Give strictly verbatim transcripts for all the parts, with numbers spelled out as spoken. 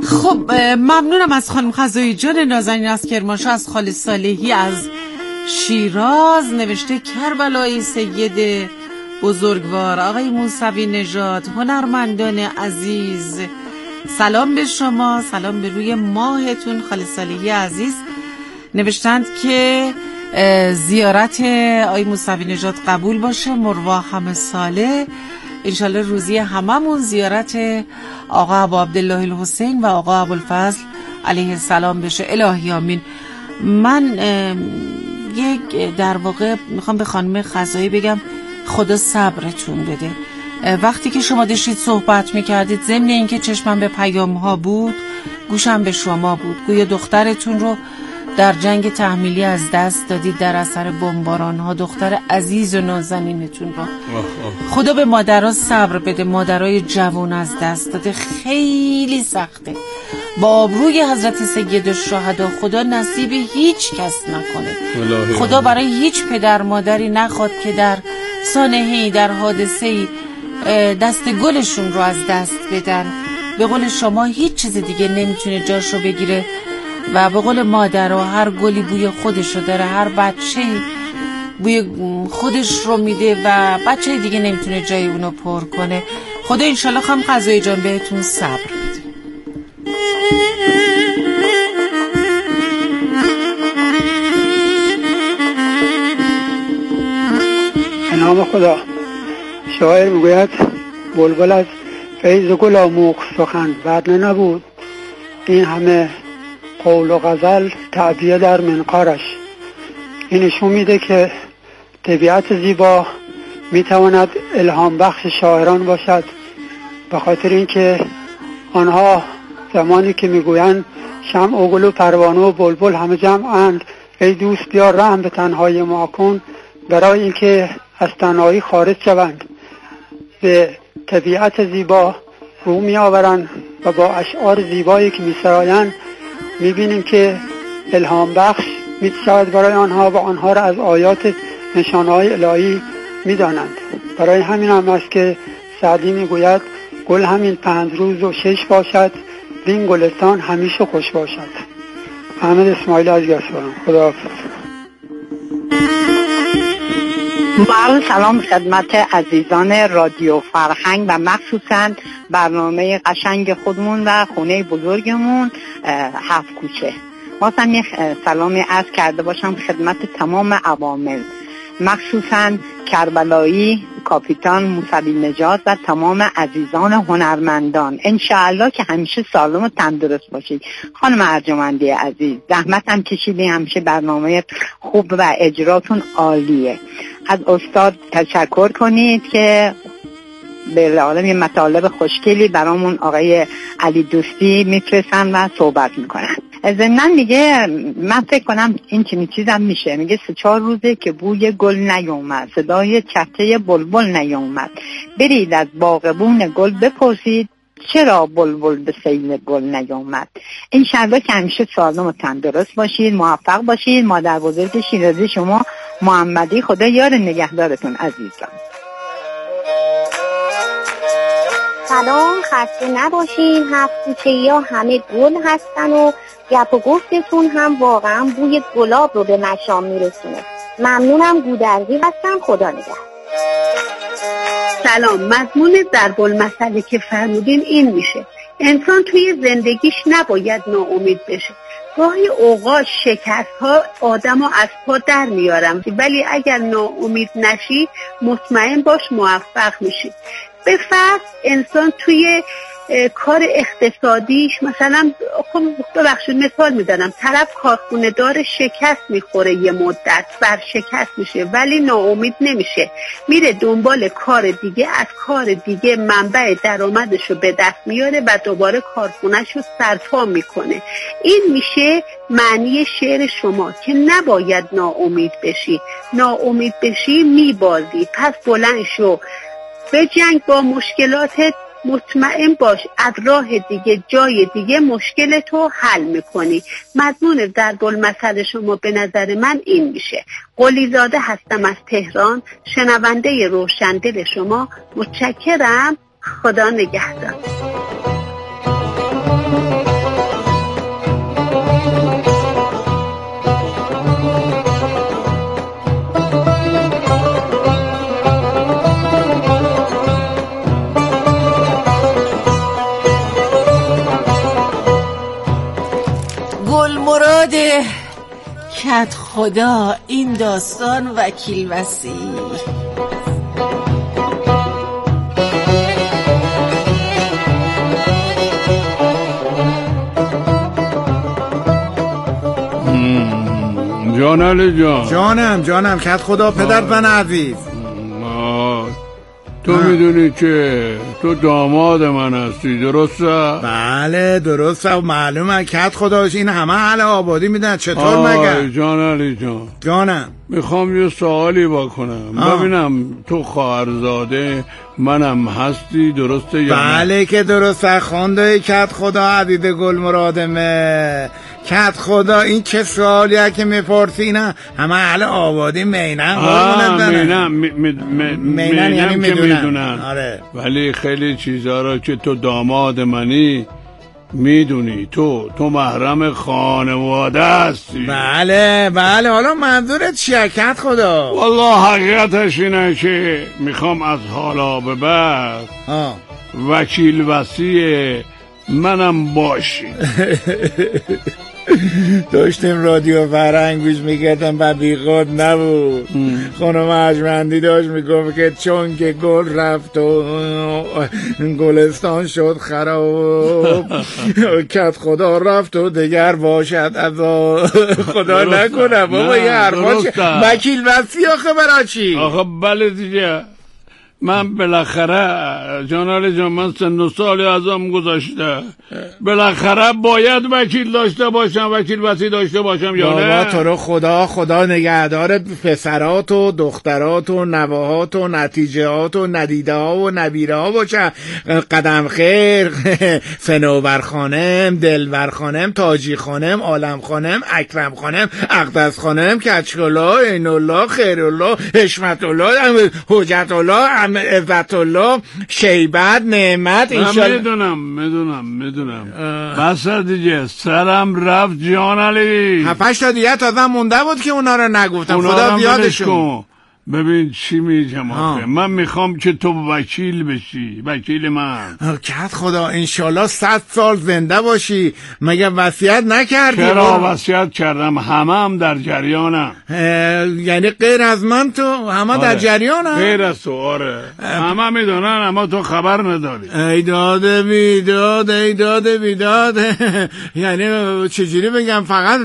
خب ممنونم از خانم خزایی جان نازنین از کرمانشاه. از خاله صالحی از شیراز نوشته کربلایی سید بزرگوار، آقای موسوی نژاد، هنرمندان عزیز، سلام به شما، سلام به روی ماهتون. خاله صالحی عزیز نوشتند که زیارت آقای موسوی نژاد قبول باشه، مروه همه ساله، انشالله روزی هممون زیارت آقا ابو عبدالله الحسین و آقا ابوالفضل علیه السلام بشه. الهی آمین. من یک در واقع میخوام به خانم خزایی بگم خدا صبرتون بده. وقتی که شما داشتید صحبت میکردید، ضمن اینکه چشمم به پیام ها بود، گوشم به شما بود. گویا دخترتون رو در جنگ تحمیلی از دست دادید در اثر بمباران ها، دختر عزیز و نازنینتون رو. خدا به مادرها صبر بده، مادرای جوان از دست داده، خیلی سخته. با آبروی حضرت سید الشهدا خدا نصیب هیچ کس نکنه. خدا برای هیچ پدر مادری نخواد که در سانحه‌ای، در حادثه‌ای دست گلشون رو از دست بدن. به قول شما هیچ چیز دیگه نمیتونه جاشو بگیره و به قول مادرها هر گلی بوی خودش رو داره، هر بچه بوی خودش رو میده و بچه دیگه نمیتونه جای اونو پر کنه. خدا انشالله خانم خزایی جان بهتون صبر بده. به نام خدا. شاعر میگوید بلبل از فیض گل آموخت سخن، بعد نبود این همه قول و غزل تعبیه در منقارش. این نشون میده که طبیعت زیبا میتواند الهام بخش شاعران باشد، به خاطر اینکه آنها زمانی که میگویند شمع و گل و پروانه و بلبل همه جمعند، ای دوست بیار رحم به تنهایی ما کن، برای اینکه از تنهایی خارج شوند به طبیعت زیبا رو می آورند و با اشعار زیبایی که می سرایند می بینیم که الهام بخش می شود برای آنها و آنها را از آیات نشانهای الهی می دانند. برای همین هم است که سعدی می گوید گل همین پنج روز و شش باشد، بین گلستان همیشه خوش باشد. احمد اسماعیل از گسوان. خدا با سلام خدمت عزیزان رادیو فرهنگ و مخصوصا برنامه قشنگ خودمون و خونه بزرگمون هفت کوچه. واسم یک سلامی عرض کرده باشم خدمت تمام عوامل، مخصوصا کربلایی، کاپیتان موسوی نژاد و تمام عزیزان هنرمندان. انشاءالله که همیشه سالم و تندرست باشید. خانم ارجمندی عزیز زحمت هم کشیدی، همیشه برنامه خوب و اجراتون عالیه. از استاد تشکر کنید که به عالم مطالب خوشگلی برامون آقای علی دوستی میفرستن و صحبت میکنن. ضمناً میگه من فکر کنم این چنین چیزم میشه، میگه سه چهار روزه که بوی گل نیومد، صدای چهچه بلبل نیومد، برید از باغبون گل بپرسید چرا بلبل به سیل گل نیومد. انشالله که همیشه سالم و تندرست باشید، موفق باشید. مادر بزرگ شیرازی شما محمدی، خدا یار نگهدارتون عزیزان. سلام، خسته نباشین. هفت کوچه یا همه گل هستن و گپ و گفتتون هم واقعا بوی گلاب رو به مشام میرسونه. ممنونم. گودرزی هستم. خدا نگهدار. سلام. مضمون ضرب المثلی که فرمودین این میشه: انسان توی زندگیش نباید ناامید بشه. گاهی اوقات شکست ها آدم از پا در میارم، ولی اگر ناامید نشی مطمئن باش موفق میشی. به فرض انسان توی کار اقتصادیش مثلا، خب ببخشید مثال میدنم، طرف کارخونه داره، شکست میخوره، یه مدت بر شکست میشه ولی ناامید نمیشه، میره دنبال کار دیگه، از کار دیگه منبع درآمدشو به دست میاره و دوباره کارخونهشو سرپا میکنه. این میشه معنی شعر شما که نباید ناامید بشی. ناامید بشی میبازی. پس بلند شو، به جنگ با مشکلاتت، مطمئن باش از راه دیگه، جای دیگه مشکلتو حل میکنی. مضمون ضرب المثل شما به نظر من این میشه. قلیزاده هستم از تهران، شنونده روشندل شما. متشکرم. خدا نگهدار. کت خدا این داستان وکیل وسیع. جان علی جان. جانم جانم کت خدا پدر من عزیز. تو میدونی که تو داماد من هستی، درسته؟ بله درسته و معلومه کت خداش این همه اهل آبادی میدن. چطور مگر؟ جان علی جان. جانم میخوام یه سوالی بکنم. آه. ببینم تو خواهرزاده منم هستی، درسته یا نه؟ بله که درسته خانده کت خدا عدید گل مرادمه. کت خدا این چه سوالیه که میپرسی؟ نه همه اهل آبادی مینن مینن مینن یعنی میدونن. آره. ولی خیلی چیزا رو که تو داماد منی میدونی، تو تو محرم خانواده هستی. بله بله. حالا منظورت چیه کت خدا؟ والله حقیقتش اینه که میخوام از حالا به بعد آه. وکیل وسیع منم باشی. داشتیم رادیو فرهنگ گوش میکردم و بیخود نبود. خانم عجمندی داشت میگفت که چون که گل رفت و گلستان شد خراب، کت خدا رفت و دگر باشد از خدا نکنه. بابا یه حرفا چه وکیل وسیع آخه برای چی؟ آخه بله دیگه من بالاخره جانال جان من سن و سالی ازم گذاشته، بالاخره باید وکیل داشته باشم، وکیل وسیع داشته باشم یا نه؟ بابا تو رو خدا خدا نگهدار پسرات و دخترات و نواهات و نتیجهات و ندیده ها و نبیره ها باشه. قدم خیر، صنوبر خانم، دلبر خانم، تاجی خانم، عالم خانم، اکرم خانم، اقدس خانم، کچکلا، این الله، خیر الله، حشمت الله، حجت الله، عزت الله، شیبت، نعمت. انشالله میدونم میدونم میدونم بس دیگه سرم رفت جان علی. هفتش تا دیگه تازه مونده بود که اونا رو نگفتم. اونا خدا بیادشون. ببین چی میگم آخه من میخوام که تو وکیل بشی، وکیل من. کت خدا انشالله صد سال زنده باشی. مگه وصیت نکردی؟ چرا وصیت کردم، همه هم در جریانم. یعنی غیر از من تو همه آره. در جریانم؟ غیر از تو آره. همه میدونن اما تو خبر نداری. ای داده بیداد ای داده بیداد. یعنی چجوری بگم فقط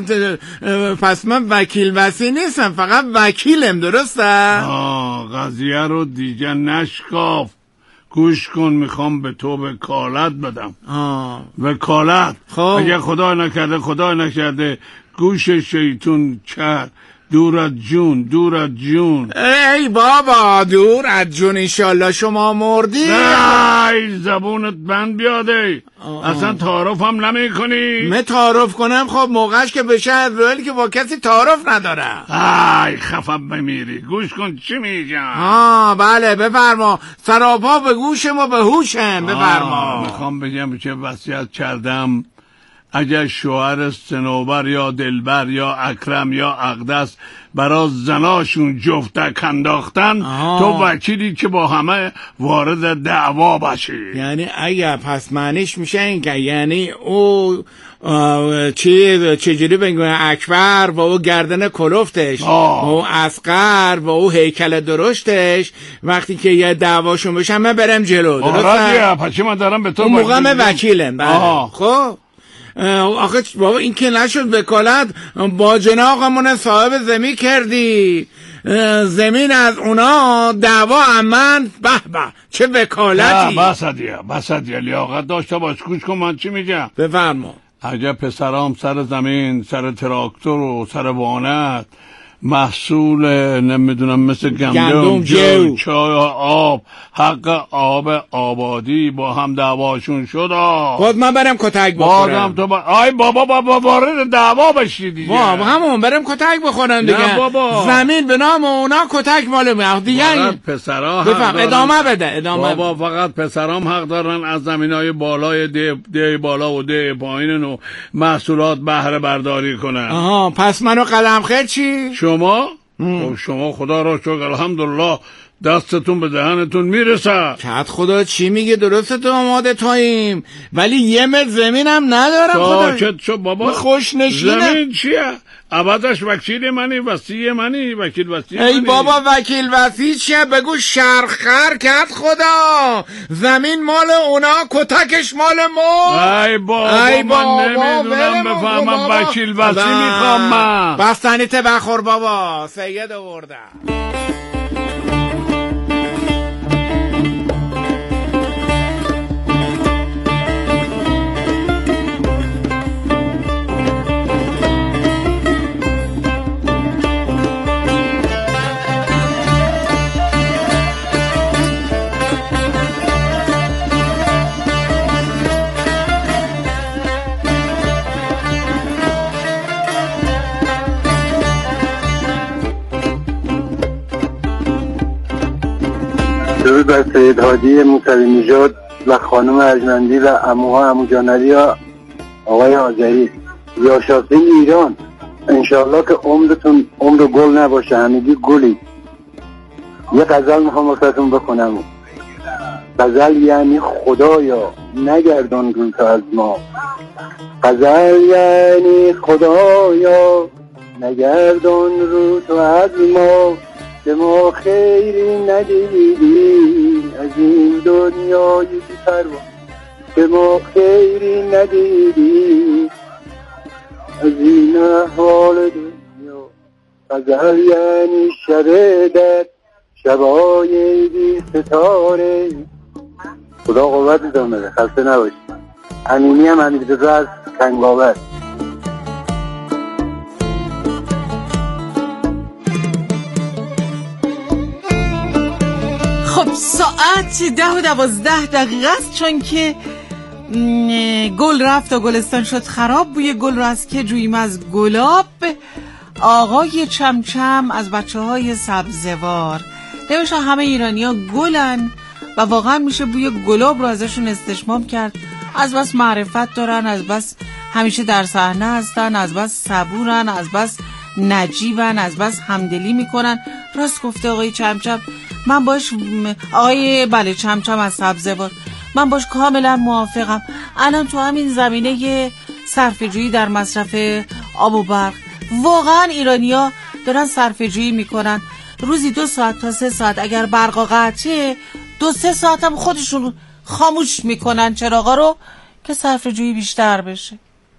پس من وکیل وسیع نیستم، فقط وکیلم، درسته؟ آه قضیه رو دیگه نشکاف، گوش کن. میخوام به تو وکالت بدم. آه وکالت. خب اگه خدا نکرده خدا نکرده گوش شیطون کرد دور از جون، دور از جون. ای بابا دور از جون انشالله شما مردی. ای زبونت بند بیاده. اصلا تعارف هم نمی کنی. من تعارف کنم خب موقعش که بشه از رویلی که با کسی تعارف ندارم. ای خفم بمیری. گوش کن چی میگم. آه بله بفرما. سراپا به گوش ما به هوشم. بفرما. میخوام بگم که وصیت کردم اگر شوهر صنوبر یا دلبر یا اکرم یا اقدس برای زناشون جفتک انداختن، تو وکیلی که با همه وارد دعوا باشی. یعنی اگر پس معنیش میشه این که یعنی او چی چجوری بگم اکبر و او گردن کلفتش و او اصغر و او هیکل درشتش وقتی که یه دعواشون بشن من برم جلو. درسته؟ پس من دارم به تو اون موقع من وکیلم. خب آخه بابا این که نشد وکالت با جناقمون صاحب زمین کردی، زمین از اونا دعوا امن. به به چه وکالتی. بس دیگه بس دیگه لیاقت داشته باش. گوش کن من چی میگم. بفرما. اگه پسرام سر زمین، سر تراکتور و سر وانت محصول نمیدونم مثل گندم، جو، چای، آب، حق آب آبادی با هم دعواشون شد. خود من برم کتک بخورم. تو با... آی بابا بابا وارد دعوا بشی دیگه. بابا همون برم کتک بخورم دیگه. بابا. زمین به نام اونا کتک مال من دیگه. فقط پسرا حق بفهم. ادامه بده ادامه. بابا فقط پسرام حق دارن از زمینای بالای ده, ده بالا و ده پایین و محصولات بهره برداری کنن. آها پس منو قدم خیر چی؟ شما خب شما خدا را شکر الحمدلله دستتون به دهنتون میرسه. کت خدا چی میگه؟ درسته تو آماده تاییم، ولی یه متر زمینم ندارم. خدا ساکت شو بابا. خوش نشینه. زمین چیه؟ عوضش وکیل منی، وسیع منی، وکیل وسیع منی. ای بابا وکیل وسیع چیه؟ بگو شرخر کت خدا. زمین مال اونا، کتکش مال ما. ای بابا, ای بابا من نمیدونم بفهمم وکیل وسیع میخوام من. بستنیت بخور بابا، سید آوردم. درود بر سید هادی موسوی نژاد و خانم ارجمندی و عموها عمو جانعلی و آقای آذری. یاشافته ایران، انشاءالله که عمرتون عمر گل نباشه، همگی گلی. یه غزل میخوام واسهتون بکنم. غزل یعنی خدایا نگردان روی تو از ما. غزل یعنی خدایا نگردان روی تو از ما. به ما خیری ندیدی از این دنیای بی پروا. به ما خیری ندیدی از این احوال دنیا. غزل یعنی شب در شبای بی ستاره. خدا قوتتون بده، خسته نباشید. امینی هم حمیدرضا از کنگاور. خب ساعت ده و دوازده دقیقه است، چون که گل رفت و گلستان شد خراب. بوی گل رو از که جوییم از گلاب. آقای چمچم از بچه های سبزوار نوشته همه ایرانی ها گلن و واقعا میشه بوی گلاب رو ازشون استشمام کرد. از بس معرفت دارن، از بس همیشه در صحنه هستن، از بس صبورن، از بس نجیبن، از بس همدلی میکنن. راست گفته آقای چمچم. من باش آقای بله چمچم از سبزوار، من باش کاملا موافقم. الان تو همین زمینه صرفه‌جویی در مصرف آب و برق واقعا ایرانی‌ها دارن صرفه‌جویی میکنن. روزی دو ساعت تا سه ساعت اگر برق قطعه، دو سه ساعت هم خودشون خاموش میکنن چراغا رو که صرفه‌جویی بیشتر بشه.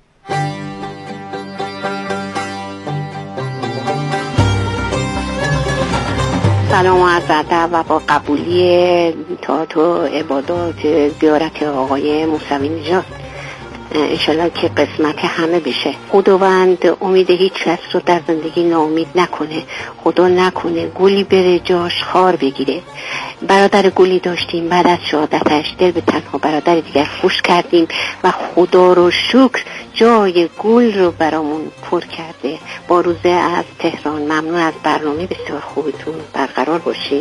سلام و عرض ادب و با قبولی طاعت و عبادات زیارت آقای موسوی نژاد انشالله که قسمت همه بشه. خداوند امید هیچ کس رو در زندگی ناامید نکنه. خدا نکنه گلی بره جاش خار بگیره. برادر گلی داشتیم، بعد از شهادتش دل به تنها برادر دیگر فوش کردیم و خدا رو شکر جای گل رو برامون پر کرده. با روزه از تهران ممنون از برنامه بسیار خوبتون. برقرار باشید.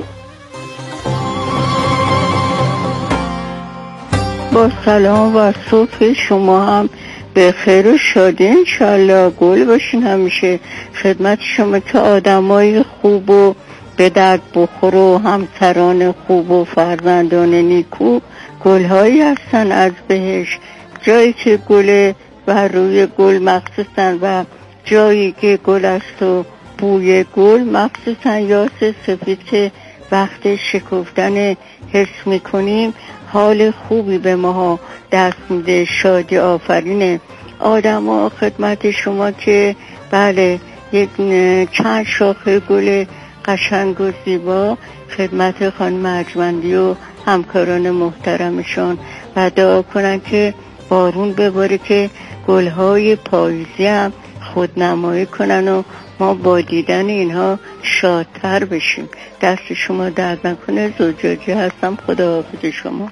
با سلام و صبح شما هم به خیر و شادی انشالله گل باشین همیشه. خدمت شما که آدمای خوب و به درد بخور و همسران خوب و فرزندان نیکو گلهایی هستن از بهشت. جایی که گل و روی گل مخصوصا و جایی که گل است و بوی گل مخصوصا یاس سفید وقت شکفتن حس میکنیم حال خوبی به ما دست میده. شادی آفرینه. آدم ها خدمت شما که بله یک چند شاخه گل قشنگ و زیبا خدمت خانم ارجمندی و همکاران محترمشان و دعا کنن که بارون بباره که گلهای پاییزی هم خودنمایی کنن و ما با دیدن اینها شادتر بشیم. دست شما درد نکنه. زوجاجی هستم. خداحافظ شما.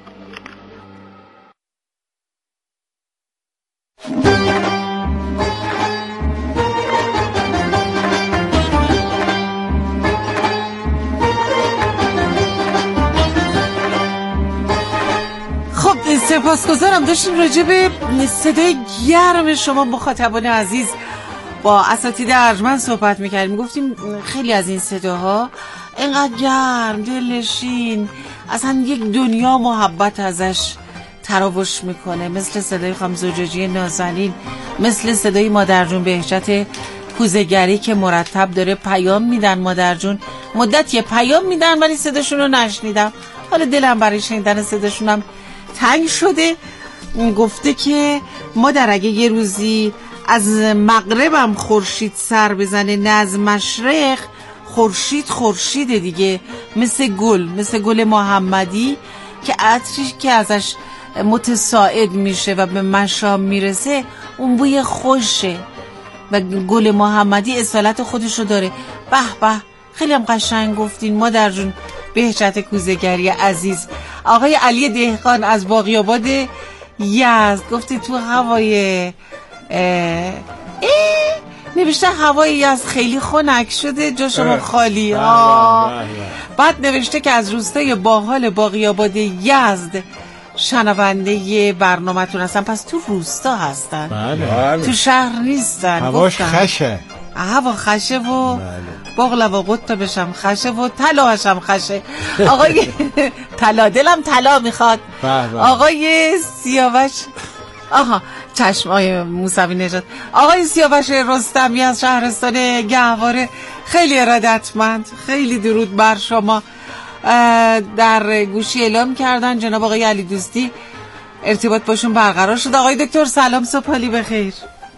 خب سپاسگزارم. داشتیم راجع به صدای گرم شما مخاطبان عزیز با اساتید ارجمند صحبت میکردیم. گفتیم خیلی از این صداها اینقدر گرم، دلنشین، اصلا یک دنیا محبت ازش تراوش میکنه، مثل صدای خانم زجاجی نازنین، مثل صدای مادر جون بهجت کوزه‌گری که مرتب داره پیام میدن. مادر جون مدت یه پیام میدن ولی صداشون رو نشنیدم، حالا دلم برای شنیدن صداشونم تنگ شده. گفته که مادر اگه یه روزی از مغربم خورشید سر بزنه نه از مشرق، خورشید خورشیده دیگه، مثل گل، مثل گل محمدی که عطری که ازش متساعد میشه و به مشام میرسه اون بوی خوشه و گل محمدی اصالت خودشو داره. به به، خیلی هم قشنگ گفتین مادر جون بهجت کوزه‌گری عزیز. آقای علی دهقان از باقی‌آباد یزد گفته تو هوای اه اه نوشته هوای یزد خیلی خنک شده، جا شما خالی ها. بعد نوشته که از روستای باحال باقی‌آباد یزد شنونده برنامه‌تون هستن، پس تو روستا هستن. بله. تو شهر نیستن. هواش خشه، هوا خشه و بغلا و قطه بشم خشه و طلاش هم خشه. آقای طلا دلم طلا میخواد. آقای سیاوش، آها چشم آقای موسوی نژاد، آقای سیاوش رستمی از شهرستان گهواره، خیلی ارادتمند، خیلی درود بر شما. در گوشی اعلام کردن جناب آقای علی دوستی ارتباط باشون برقرار شد. آقای دکتر سلام، صبح حالی بخیر.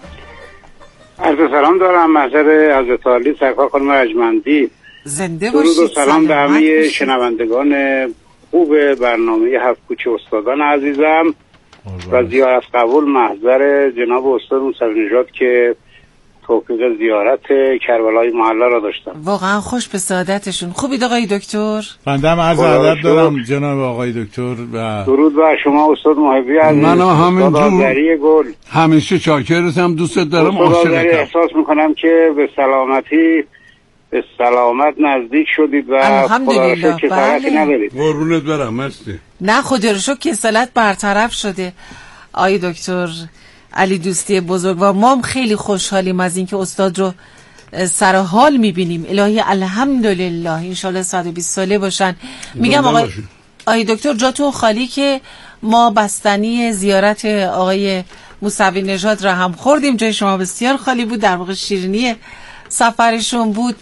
عرض سلام دارم محضر حضرت عالی سرکار خانم ارجمندی. زنده باشید. درود و سلام به همه شنوندگان خوب برنامه هفت کوچه استادان عزیزم و زیارت قبول محضر جناب استاد موسوی نژاد که توفیق زیارت کربلای محله را داشتم. واقعا خوش به سعادتشون. خوبید آقای دکتر؟ بنده هم عرض ادب دارم جناب آقای دکتر و درود بر شما استاد محبی عزیز. من همینجور گل همیشه چاکرتم، دوست دارم، عاشقتم. احساس میکنم که به سلامتی به سلامت نزدیک شدید و خدا رو شکر کسالتی ندارید. قربونت برم. مرسی. نه خدا رو شکر کسالت برطرف شده آقای دکتر علی دوستی بزرگ و ما هم خیلی خوشحالیم از اینکه استاد رو سر حال میبینیم. الهی الحمدلله انشالله صد و بیست ساله باشن. میگم آقای آقای دکتر جاتون خالی که ما بستنی زیارت آقای موسوی نژاد را هم خوردیم، جای شما بسیار خالی بود، در واقع شیرینی سفرشون بود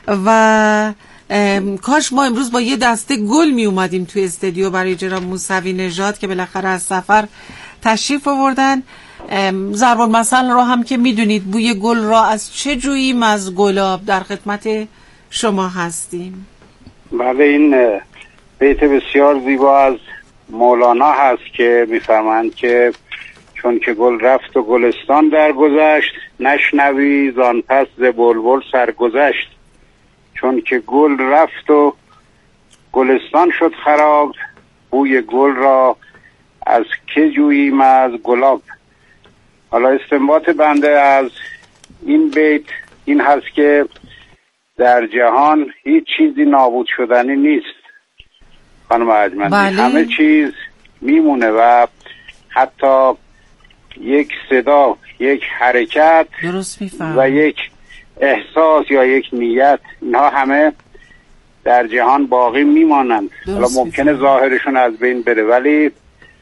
و کاش ما امروز با یه دسته گل می اومدیم توی استودیو برای جناب موسوی نژاد که بالاخره از سفر تشریف آوردن. ضرب المثل را هم که میدونید بوی گل را از چه جوییم؟ از گلاب. در خدمت شما هستیم. بله، این بیت بسیار زیبا از مولانا هست که میفرمایند که چون که گل رفت و گلستان درگذشت، نشنوی زان پس ز بلبل سرگذشت. چون که گل رفت و گلستان شد خراب، بوی گل را از که جوییم؟ از گلاب. حالا استنباط بنده از این بیت این هست که در جهان هیچ چیزی نابود شدنی نیست خانم ارجمندی. بله. همه چیز میمونه و حتی یک صدا، یک حرکت و یک احساس یا یک نیت، اینها همه در جهان باقی میمانند. حالا ممکنه ظاهرشون از بین بره ولی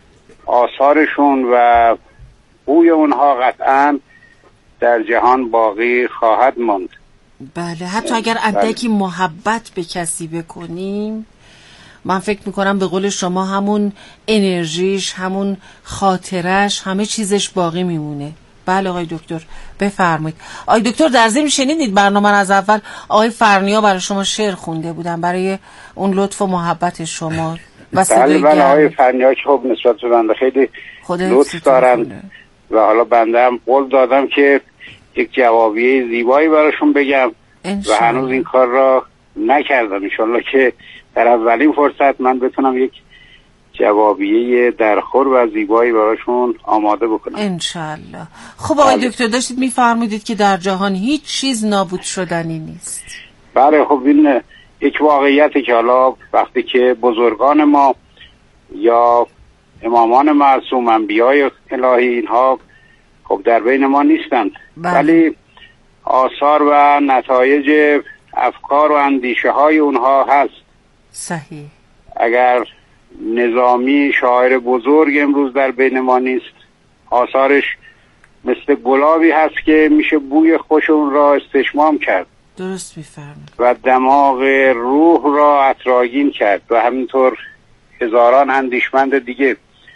آثارشون و بوی اونها قطعا در جهان باقی خواهد ماند. بله، حتی اگر اندکی بله. محبت به کسی بکنیم، من فکر میکنم به قول شما همون انرژیش، همون خاطرش، همه چیزش باقی میمونه. بله آقای دکتر بفرمایید. آقای دکتر در ضمن شنیدید برنامه از اول آقای فرنیا برای شما شعر خونده بودن برای اون لطف و محبت شما و صدای بله بله آقای فرنیا که خب نسبت به بنده خیلی لطف دارن و حالا بنده هم قول دادم که یک جوابیه زیبایی براشون بگم و هنوز این کار را نکردم. انشالله که در اولین فرصت من بتونم یک جوابیه درخور و زیبایی براشون آماده بکنم انشالله. خب آقای دکتر داشتید میفرمودید که در جهان هیچ چیز نابود شدنی نیست. بله، خب این یک واقعیته که حالا وقتی که بزرگان ما یا امامان معصوم، انبیای الهی، اینها خب در بین ما نیستند، ولی آثار و نتایج افکار و اندیشه های اونها هست. صحیح. اگر نظامی شاعر بزرگ امروز در بین ما نیست، آثارش مثل گلابی هست که میشه بوی خوش اون را استشمام کرد. درست میفرمایید. و دماغ روح را عطرآگین کرد و همینطور هزاران اندیشمند دیگه.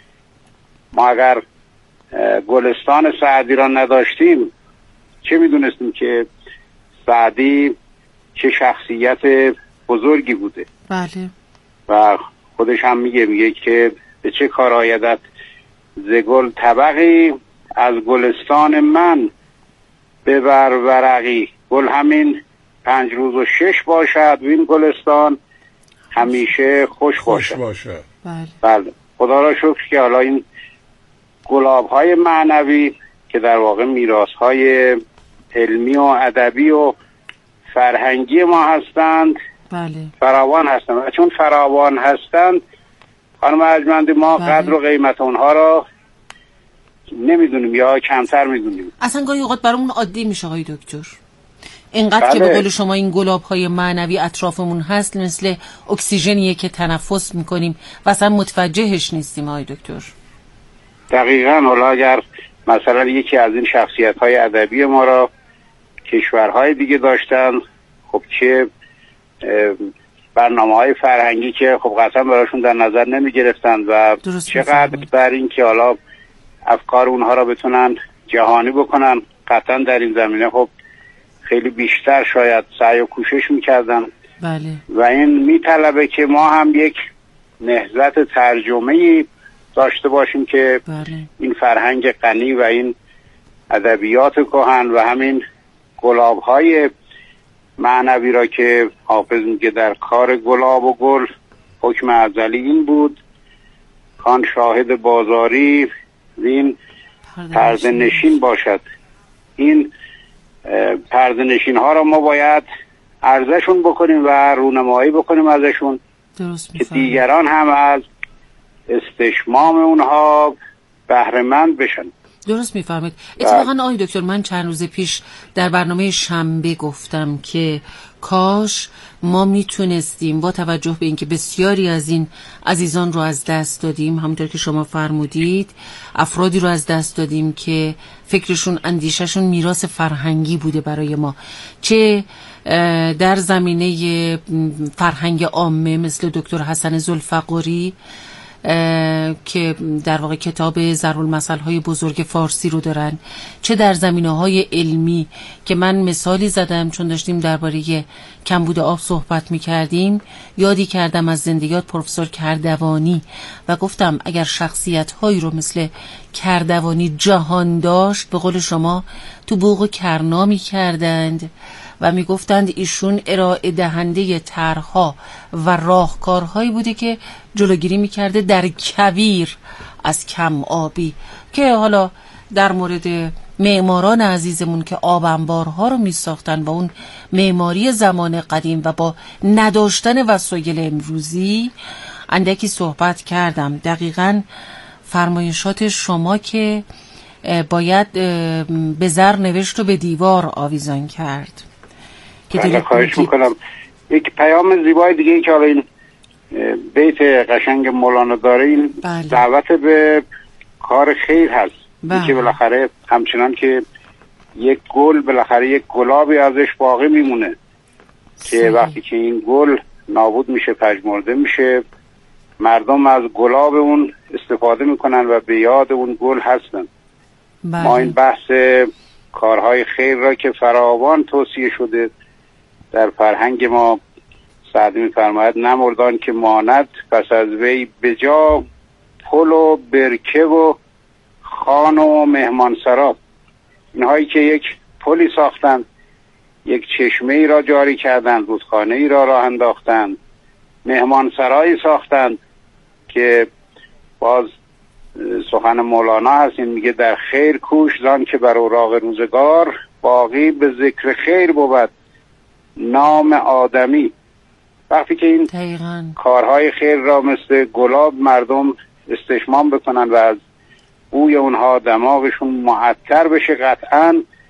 ما اگر گلستان سعدی را نداشتیم چه میدونستیم که سعدی چه شخصیت بزرگی بوده. بله. و خودش هم میگه میگه که به چه کار آیدت ز گل طبقی، از گلستان من ببر ورقی. گل همین پنج روز و شش باشد و این گلستان همیشه خوش, خوش باشد. باشد. بله. بله. خدا را شکر که حالا این گلاب های معنوی که در واقع میراث های علمی و ادبی و فرهنگی ما هستند، بله، فراوان هستند و چون فراوان هستند خانم ارجمند ما بله. قدر و قیمت اونها را نمیدونیم یا کمتر میدونیم. اصلا گاهی اوقات برامون عادی میشه های دکتر، اینقدر بله. که به قول شما این گلاب های معنوی اطرافمون هست مثل اکسیژنیه که تنفس میکنیم و اصلا متوجهش نیستیم های دکتر. دقیقاً. حالا اگر مثلا یکی از این شخصیت های ادبی ما را کشورهای دیگه داشتن، خب چه برنامه های فرهنگی که خب قطعا براشون در نظر نمی گرفتن و چقدر بر این که حالا افکار اونها را بتونن جهانی بکنن، قطعا در این زمینه خب خیلی بیشتر شاید سعی و کوشش میکردن. بله. و این میطلبه که ما هم یک نهضت ترجمه‌ای داشته باشیم که بله. این فرهنگ غنی و این ادبیات کهن و همین گلاب‌های معنوی را که حافظ میگه در کار گلاب و گل حکم ازلی این بود، کان شاهد بازاری وین پرده نشین باشد. این پرده نشین ها را ما باید عرضشون بکنیم و رونمایی بکنیم ازشون که دیگران هم از استشمام اونها بهره مند بشن. درست میفرمایید. اتفاقا آقای دکتر من چند روز پیش در برنامه شنبه گفتم که کاش ما میتونستیم با توجه به اینکه بسیاری از این عزیزان رو از دست دادیم، همونطور که شما فرمودید افرادی رو از دست دادیم که فکرشون اندیششون میراث فرهنگی بوده برای ما، چه در زمینه فرهنگ عامه مثل دکتر حسن ذوالفقاری که در واقع کتاب ضرب‌المثل های بزرگ فارسی رو دارن، چه در زمینه‌های علمی که من مثالی زدم چون داشتیم درباره کمبود آب صحبت می‌کردیم، یادی کردم از زندگیات پروفسور کردوانی و گفتم اگر شخصیت‌هایی رو مثل کردوانی جهان داشت به قول شما تو بوق کرنا می‌کردند و میگفتند ایشون ارائه دهنده طرح‌ها و راهکارهایی بوده که جلوگیری میکرده در کویر از کم آبی، که حالا در مورد معماران عزیزمون که آب انبارها رو میساختن و اون معماری زمان قدیم و با نداشتن وسایل امروزی اندکی صحبت کردم. دقیقاً فرمایشات شما که باید به زر نوشت و به دیوار آویزان کرد. بله خواهش میکنم. یک پیام زیبای دیگه ای که حالا این بیت قشنگ مولانا داره این بله. دعوت به کار خیر هست بله. که بالاخره همچنان که یک گل بالاخره یک گلابی ازش باقی میمونه صحیح. که وقتی که این گل نابود میشه پژمرده میشه مردم از گلاب اون استفاده میکنن و به یاد اون گل هستن بله. ما این بحث کارهای خیر را که فراوان توصیه شده در فرهنگ ما، سعدی می‌فرماید نمردان که ماند پس از وی به جا پل و برکه و خان و مهمانسرا. اینهایی که یک پلی ساختند، یک چشمه ای را جاری کردند، رودخانه ای را راه انداختند، مهمانسرایی ساختند که باز سخن مولانا هست، این میگه در خیر کوش زان که بر اوراق روزگار باقی به ذکر خیر بود نام آدمی. وقتی که این دقیقاً. کارهای خیر را مثل گلاب مردم استشمام بکنن و از بوی اونها دماغشون معطر بشه، قطعاً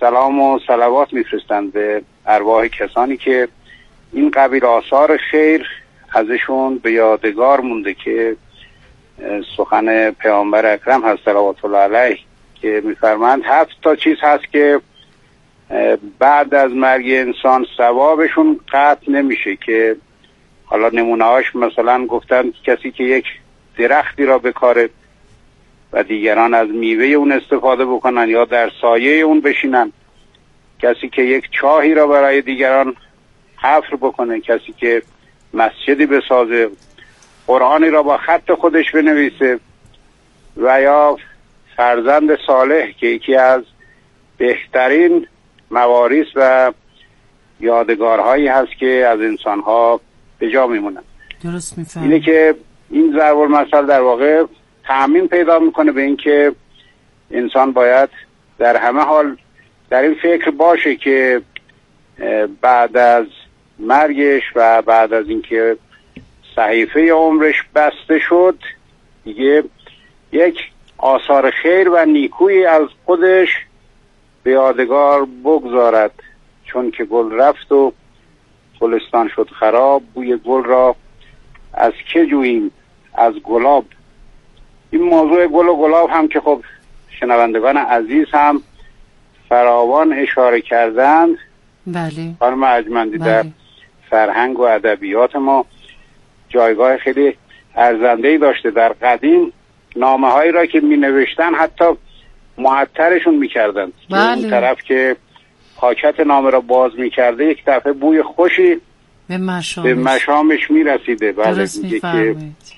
سلام و صلوات میفرستند به ارواح کسانی که این قبیل آثار خیر ازشون به یادگار مونده که سخن پیامبر اکرم هست صلوات الله علیه که میفرمایند هفت تا چیز هست که بعد از مرگ انسان ثوابشون قطع نمیشه، که حالا نمونه‌هاش مثلا گفتن کسی که یک درختی را بکاره و دیگران از میوه اون استفاده بکنن یا در سایه اون بشینن، کسی که یک چاهی را برای دیگران حفر بکنه، کسی که مسجدی بسازه، قرآنی را با خط خودش بنویسه، و یا فرزند صالح که یکی از بهترین مواریث و یادگارهایی هست که از انسانها به جا میمونن. درست میفهم. اینه که این ضرب المثل در واقع تأمین پیدا میکنه به این که انسان باید در همه حال در این فکر باشه که بعد از مرگش و بعد از اینکه صحیفه عمرش بسته شد دیگه یک آثار خیر و نیکویی از خودش به یادگار بگذارد، چون که گل رفت و گلستان شد خراب، بوی گل را از که جوییم از گلاب. این موضوع گل و گلاب هم که خب شنوندگان عزیز هم فراوان اشاره کردند. بله. خانم ارجمندی بله. در فرهنگ و ادبیات ما جایگاه خیلی ارزنده‌ای داشته. در قدیم نامه هایی را که می نوشتن حتی معطرشون می کردن. بله. اون طرف که پاکت نامه را باز می کرده یک دفعه بوی خوشی به مشامش, به مشامش می رسیده. بله. میگه که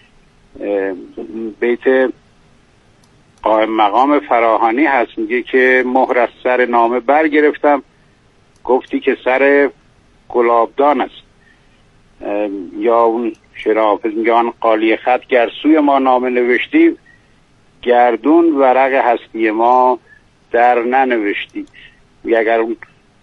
بیت قائم مقام فراهانی هست، میگه که مهر از سر نامه برگرفتم گفتی که سر گلابدان است. یا اون شعر حافظ میگه آن قالی خط گر سوی ما نامه نوشتی گردون ورق هستی ما در ننوشتی. اگر اون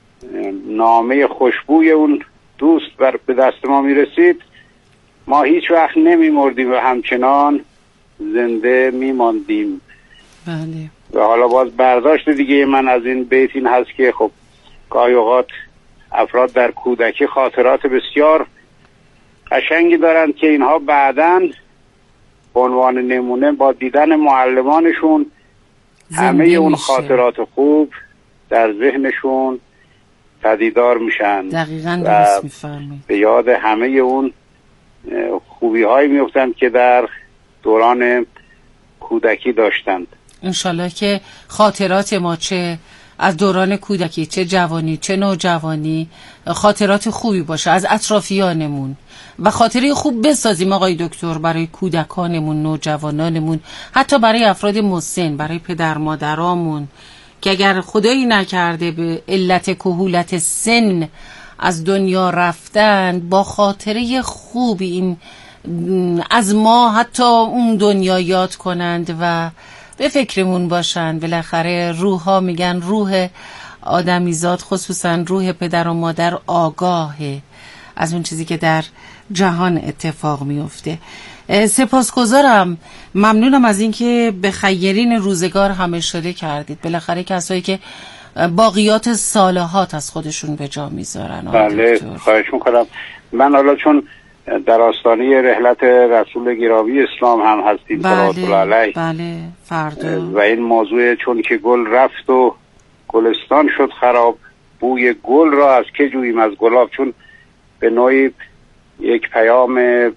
نامه خوشبوی اون دوست بر به دست ما میرسید ما هیچ وقت نمیمردیم و همچنان زنده میماندیم. بله. و حالا باز برداشت دیگه من از این بیت این هست که خب گاهی اوقات افراد در کودکی خاطرات بسیار قشنگی دارند که اینها بعداً به عنوان نمونه با دیدن معلمانشون همه اون خاطرات خوب در ذهنشون پدیدار میشن. دقیقاً درست میفرمایید. به یاد همه اون خوبی هایی میفتند که در دوران کودکی داشتند. انشالله که خاطرات ما چه از دوران کودکی چه جوانی چه نوجوانی خاطرات خوبی باشه از اطرافیانمون و خاطره خوب بسازیم آقای دکتر برای کودکانمون، نوجوانانمون، حتی برای افراد مسن، برای پدر مادرامون که اگر خدایی نکرده به علت کهولت سن از دنیا رفتن با خاطره خوبی این از ما حتی اون دنیا یاد کنند و به فکرمون باشن. بالاخره روح ها میگن روح آدمیزاد خصوصا روح پدر و مادر آگاهه از اون چیزی که در جهان اتفاق میفته. سپاسگزارم، ممنونم از اینکه به خیرین روزگار هم اشاره کردید. بالاخره کسایی که باقیات صالحات از خودشون به جا میذارن. بله خواهش میکنم. من حالا چون در آستانه رحلت رسول گرامی اسلام هم هستیم صلوات الله علیه، بله فردا، و این موضوع چون که گل رفت و گلستان شد خراب، بوی گل را از که جوییم از گلاب، چون به نوعی یک پیام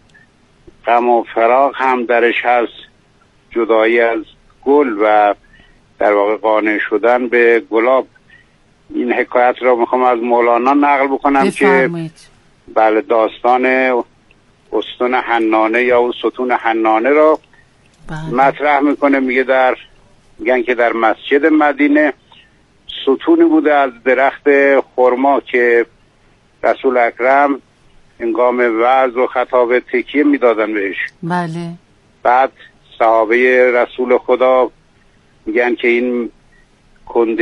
غم و فراق هم درش هست، جدایی از گل و در واقع قانع شدن به گلاب. این حکایت را میخوام از مولانا نقل بکنم بفرمید. که بله داستان استون حنانه یا اون ستون حنانه را بله. مطرح میکنه. میگه در میگن که در مسجد مدینه ستونی بوده از درخت خرما که رسول اکرم هنگام وعظ و خطاب تکیه میدادن بهش. بله. بعد صحابه رسول خدا میگن که این کنده